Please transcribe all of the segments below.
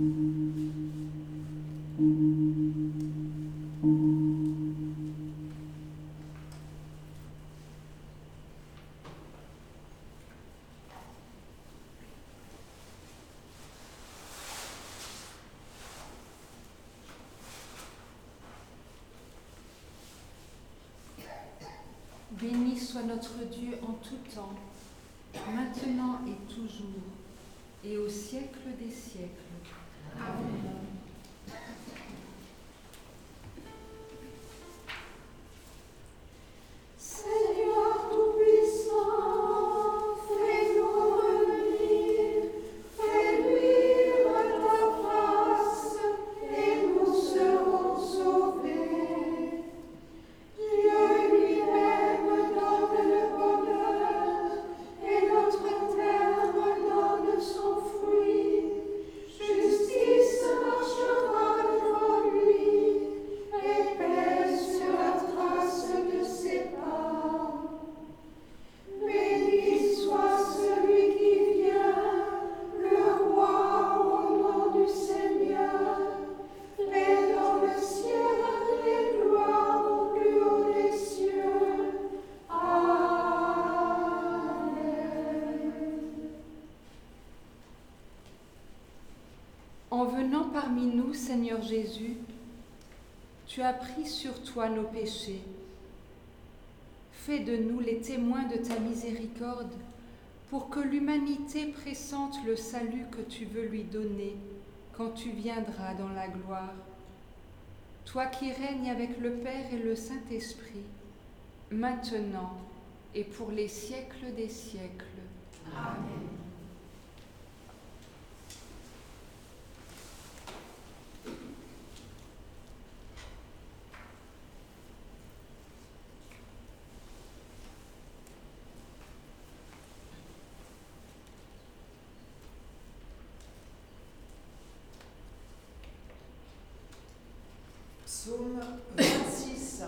Béni soit notre Dieu en tout temps, maintenant et toujours, et au siècle des siècles. Amen. En venant parmi nous, Seigneur Jésus, tu as pris sur toi nos péchés. Fais de nous les témoins de ta miséricorde, pour que l'humanité pressente le salut que tu veux lui donner quand tu viendras dans la gloire. Toi qui règnes avec le Père et le Saint-Esprit, maintenant et pour les siècles des siècles. Amen. Psaume 26.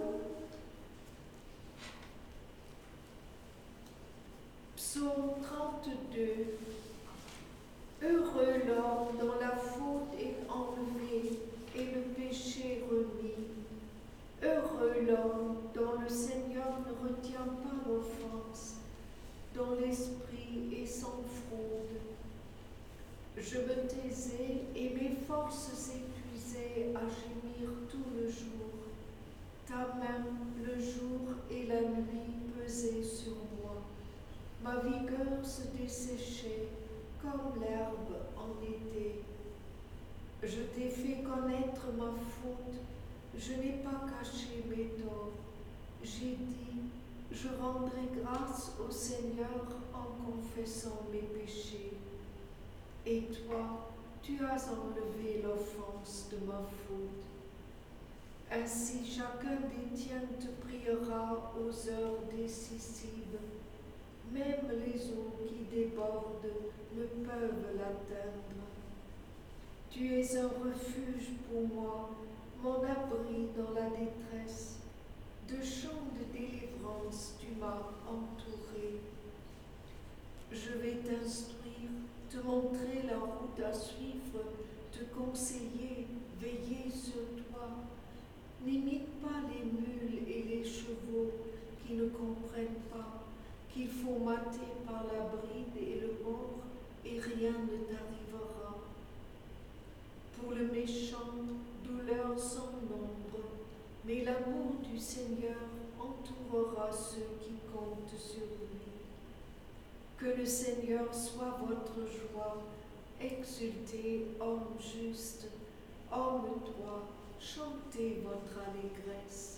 Psaume 30. 32. Heureux l'homme dont la faute est enlevée et le péché remis. Heureux l'homme dont le Seigneur ne retient pas l'offense, dont l'esprit est sans fraude. Je me taisais et mes forces s'épuisaient à gémir tout le jour. Ta main, le jour et la nuit pesaient sur moi. Ma vigueur se desséchait comme l'herbe en été. Je t'ai fait connaître ma faute, je n'ai pas caché mes torts. J'ai dit, je rendrai grâce au Seigneur en confessant mes péchés. Et toi, tu as enlevé l'offense de ma faute. Ainsi chacun des tiens te priera aux heures décisives. Même les eaux qui débordent ne peuvent l'atteindre. Tu es un refuge pour moi, mon abri dans la détresse. De chants de délivrance tu m'as entouré. Je vais t'instruire, te montrer la route à suivre, te conseiller, veiller sur toi. N'imite pas les mules et les chevaux qui ne comprennent pas qu'il faut mater par la bride et le mors et rien ne t'arrivera. Pour le méchant, douleur sans nombre, mais l'amour du Seigneur entourera ceux qui comptent sur lui. Que le Seigneur soit votre joie, exultez, homme juste, homme droit, chantez votre allégresse.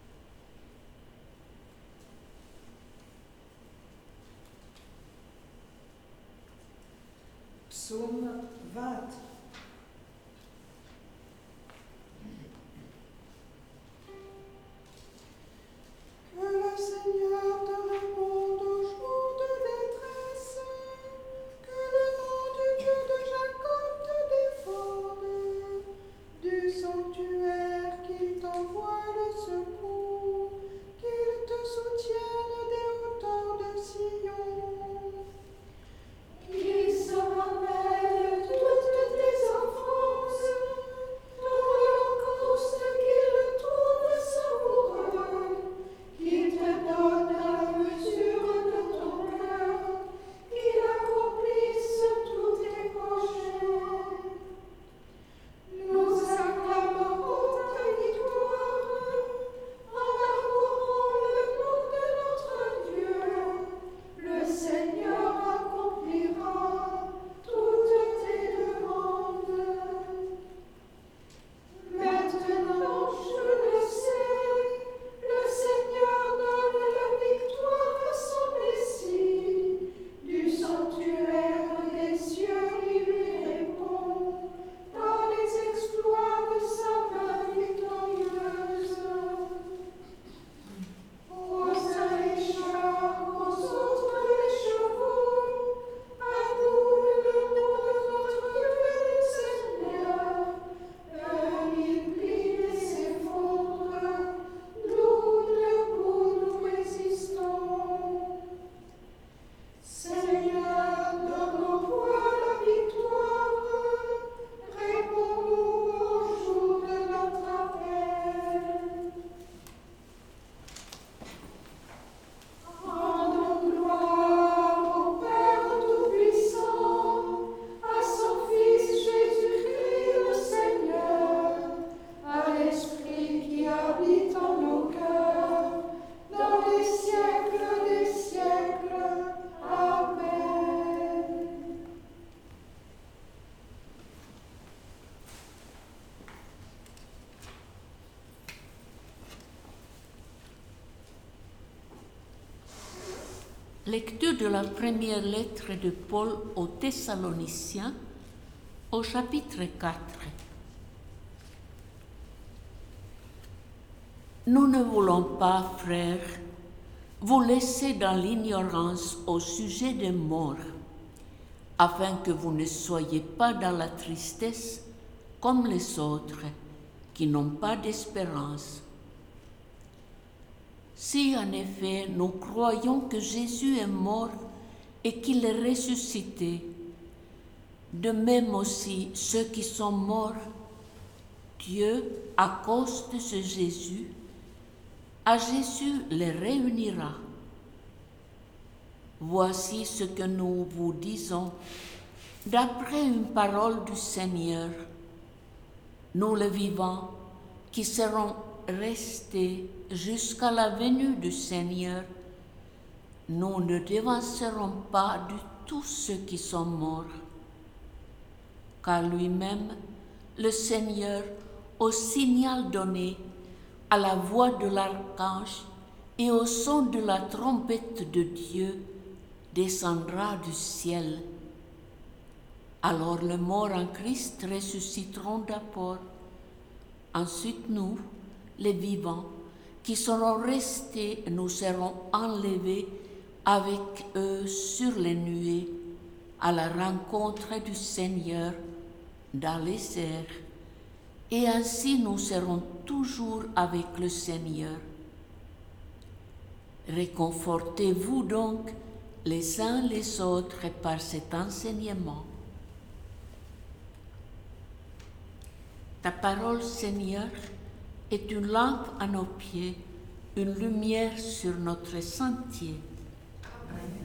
Psaume 20. Que le Seigneur te réponde au jour de détresse, que le nom du Dieu de Jacob te défende, du sanctuaire qu'il t'envoie le secours, qu'il te soutienne des hauteurs de Sion. Qu'il se rappelle toutes tes offenses, ton holocauste qu'il trouve savoureux, qu'il te donne à la mesure de ton cœur, qu'il accomplisse tous tes projets. Nous acclamerons ta victoire, en arborant le nom de notre Dieu. Le Seigneur accomplira toutes tes demandes. Maintenant, je le sais, le Seigneur donne la victoire à son Messie. Du sanctuaire des cieux, il lui répond, dans les exploits de sa main victorieuse. Aux uns les chars, aux autres les chevaux, à nous le nom de notre Dieu le Seigneur. Il plie et s'effondre, nous debout nous résistons. Seigneur, donne-nous la victoire, réponds-nous au jour de notre appel. Rendons gloire au Père Tout-Puissant, à son Fils Jésus-Christ le Seigneur, à l'Esprit qui habite en nos cœurs, dans les siècles des siècles. Amen. Lecture de la première lettre de Paul aux Thessaloniciens, au chapitre 4. Nous ne voulons pas, frères, vous laisser dans l'ignorance au sujet des morts, afin que vous ne soyez pas dans la tristesse comme les autres qui n'ont pas d'espérance. Si en effet nous croyons que Jésus est mort et qu'il est ressuscité, de même aussi ceux qui sont morts, Dieu, à cause de ce Jésus, à Jésus les réunira. Voici ce que nous vous disons d'après une parole du Seigneur. Nous les vivants qui serons restés jusqu'à la venue du Seigneur, nous ne devancerons pas du tout ceux qui sont morts. Car lui-même, le Seigneur, au signal donné, à la voix de l'archange et au son de la trompette de Dieu, descendra du ciel. Alors les morts en Christ ressusciteront d'abord. Ensuite nous, les vivants, qui seront restés, nous serons enlevés avec eux sur les nuées, à la rencontre du Seigneur dans les airs. Et ainsi nous serons toujours avec le Seigneur. Réconfortez-vous donc les uns les autres par cet enseignement. Ta parole, Seigneur, est une lampe à nos pieds, une lumière sur notre sentier. Amen.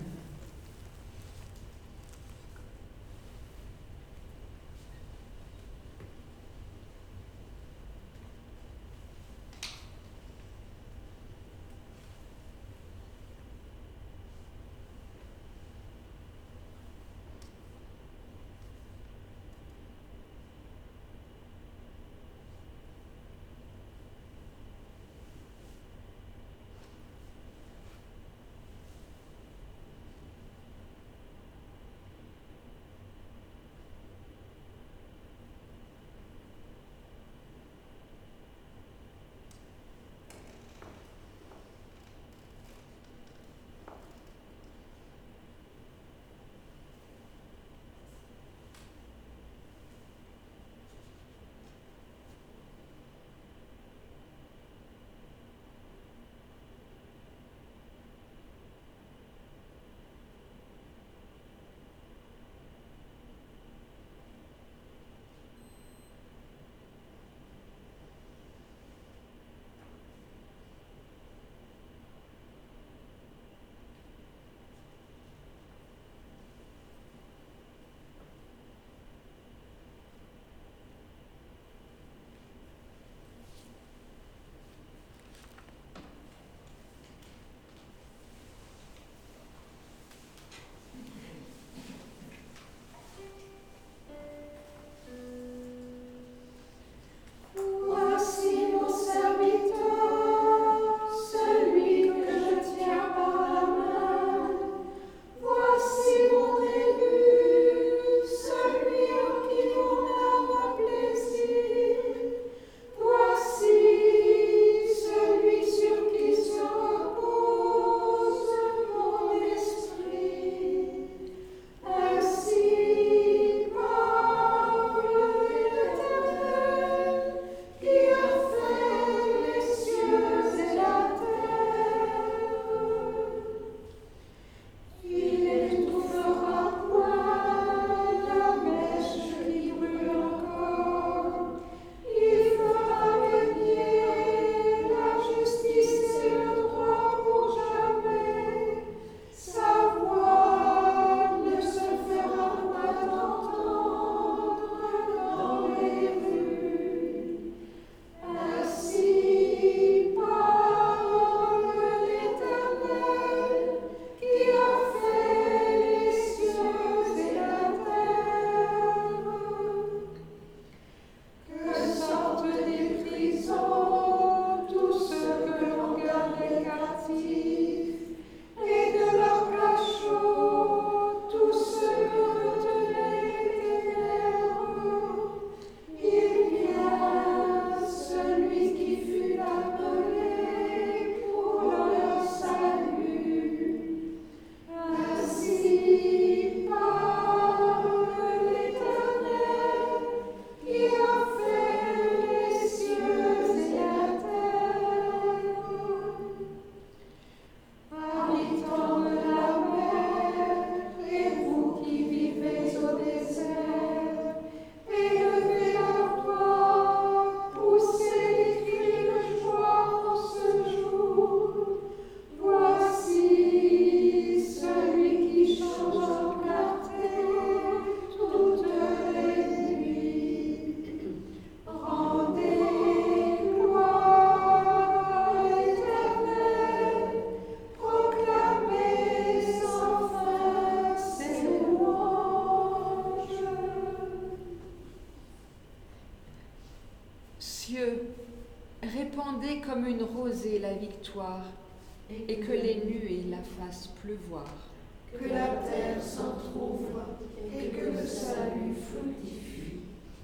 victoire, et que les nuées la fassent pleuvoir. Que la terre s'entr'ouvre et que le salut fructifie.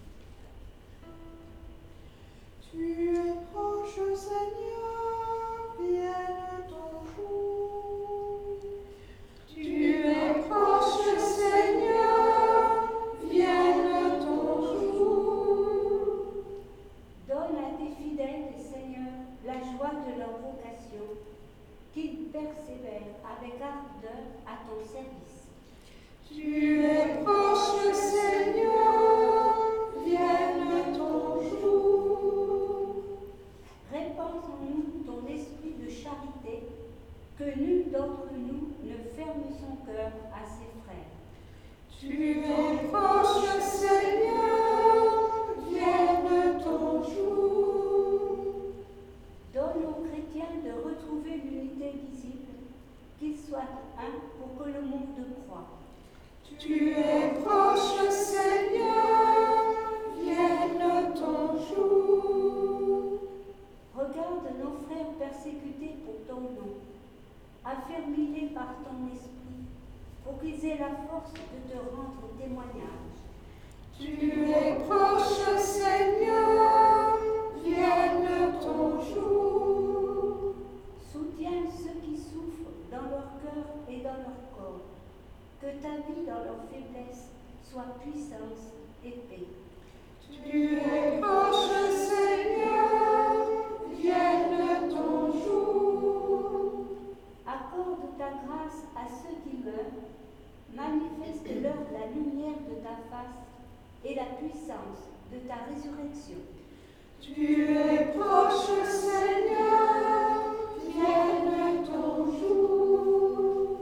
Tu es proche, Seigneur, vienne ton jour. Tu es proche, Seigneur, vienne ton jour. Donne à tes fidèles, Seigneur, la joie de leur vocation, qu'ils persévèrent avec ardeur à ton service. Tu es proche, Seigneur, vienne ton jour. Répands en nous ton esprit de charité, que nul d'entre nous ne ferme son cœur à ses frères. Tu es proche, Seigneur, vienne ton jour. Donne aux chrétiens de retrouver l'unité visible, qu'ils soient un pour que le monde croie. Tu es proche, Seigneur, vienne ton jour. Regarde nos frères persécutés pour ton nom. Affermis-les par ton esprit, pour qu'ils aient la force de te rendre témoignage. Tu es proche, Seigneur, vienne ton jour. Soutiens ceux qui souffrent dans leur cœur et dans leur corps. Que ta vie dans leur faiblesse soit puissance et paix. Tu es proche, Seigneur, vienne ton jour. Accorde ta grâce à ceux qui meurent, manifeste-leur la lumière de ta face et la puissance de ta résurrection. Tu es proche, Seigneur, vienne ton jour.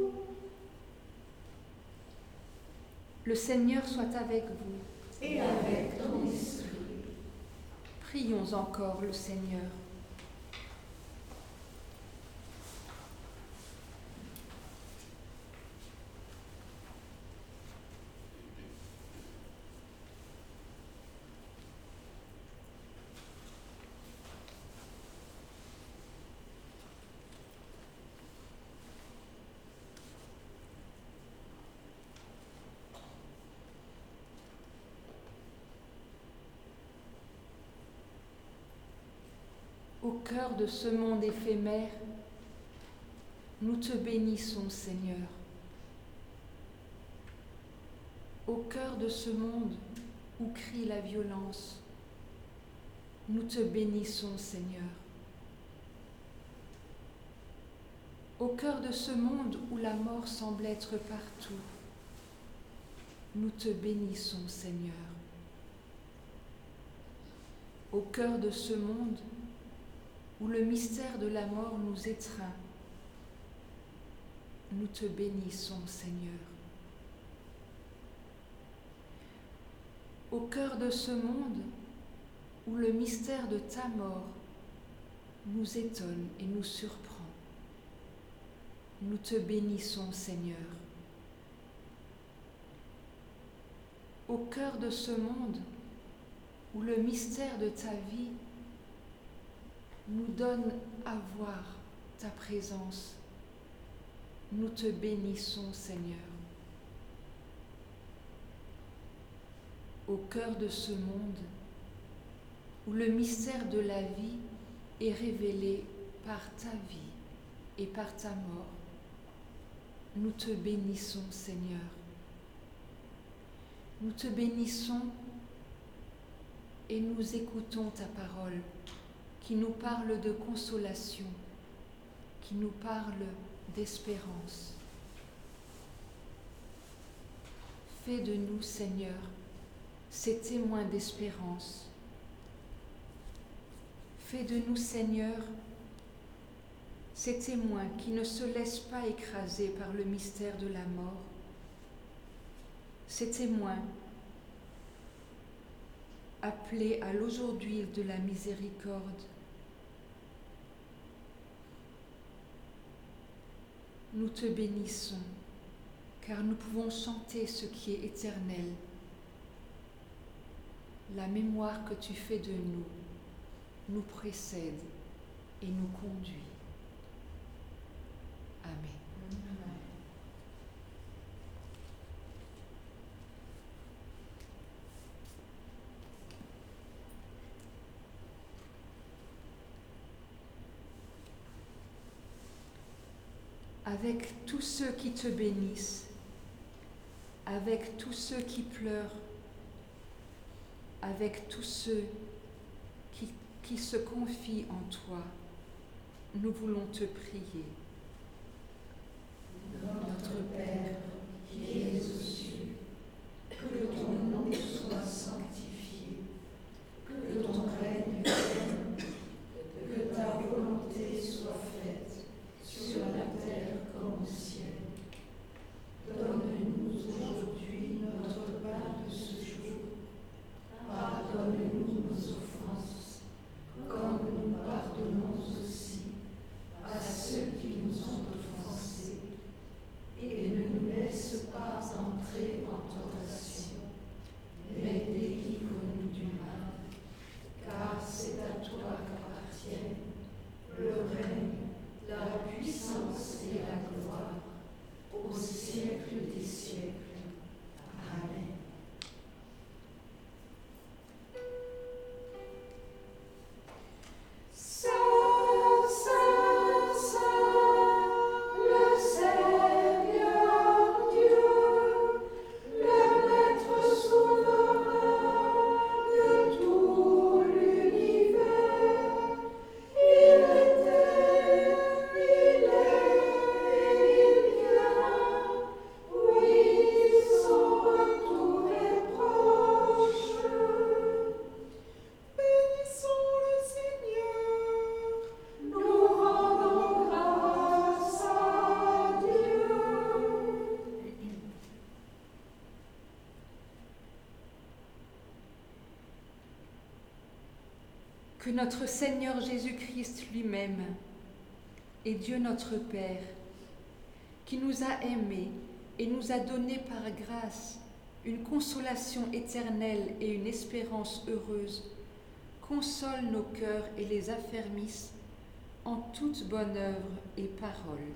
Le Seigneur soit avec vous. Et avec ton esprit. Prions encore le Seigneur. Au cœur de ce monde éphémère, nous te bénissons, Seigneur. Au cœur de ce monde où crie la violence, nous te bénissons, Seigneur. Au cœur de ce monde où la mort semble être partout, nous te bénissons, Seigneur. Au cœur de ce monde où le mystère de la mort nous étreint, nous te bénissons, Seigneur. Au cœur de ce monde où le mystère de ta mort nous étonne et nous surprend, nous te bénissons, Seigneur. Au cœur de ce monde où le mystère de ta vie nous donne à voir ta présence, nous te bénissons, Seigneur. Au cœur de ce monde où le mystère de la vie est révélé par ta vie et par ta mort, nous te bénissons, Seigneur. Nous te bénissons et nous écoutons ta parole qui nous parle de consolation, qui nous parle d'espérance. Fais de nous, Seigneur, ces témoins d'espérance. Fais de nous, Seigneur, ces témoins qui ne se laissent pas écraser par le mystère de la mort. Ces témoins appelés à l'aujourd'hui de la miséricorde. Nous te bénissons, car nous pouvons chanter ce qui est éternel. La mémoire que tu fais de nous précède et nous conduit. Amen. Avec tous ceux qui te bénissent, avec tous ceux qui pleurent, avec tous ceux qui se confient en toi, nous voulons te prier. Notre Père, qui es aux cieux, que ton nom soit sanctifié, que ton règne vienne, que ta volonté soit faite, sur la terre comme au ciel. Donne-nous aujourd'hui notre pain de ce jour. Pardonne-nous nos offenses, comme nous pardonnons aussi à ceux qui nous ont offensés. Et ne nous laisse pas entrer en tentation, mais délivre-nous du mal, car c'est à toi qu'appartiennent le règne, la puissance et la gloire, au siècle des siècles. Amen. Saint, Saint, Saint, le Seigneur Dieu, le Maître souverain de tout l'univers, il était, il est et il vient, oui, son retour est proche. Bénissons le Seigneur, nous rendons grâce à Dieu. Que notre Seigneur Jésus-Christ lui-même et Dieu notre Père, qui nous a aimés et nous a donné par grâce une consolation éternelle et une espérance heureuse, console nos cœurs et les affermisse en toute bonne œuvre et parole.